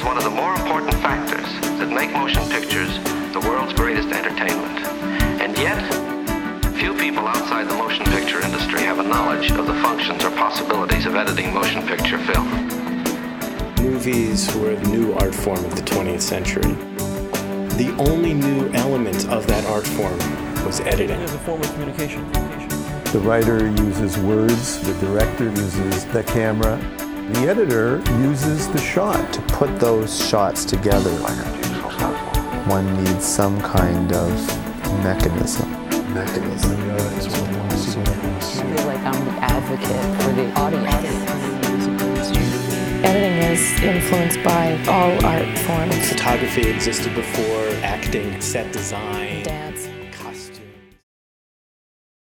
is one of the more important factors that make motion pictures the world's greatest entertainment. And yet, few people outside the motion picture industry have a knowledge of the functions or possibilities of editing motion picture film. Movies were the new art form of the 20th century. The only new element of that art form was editing. As a form of communication. The writer uses words, the director uses the camera, the editor uses the shot. To put those shots together, one needs some kind of mechanism. I feel like I'm the advocate for the audience. Editing is influenced by all art forms. Photography existed before acting, set design, Dance.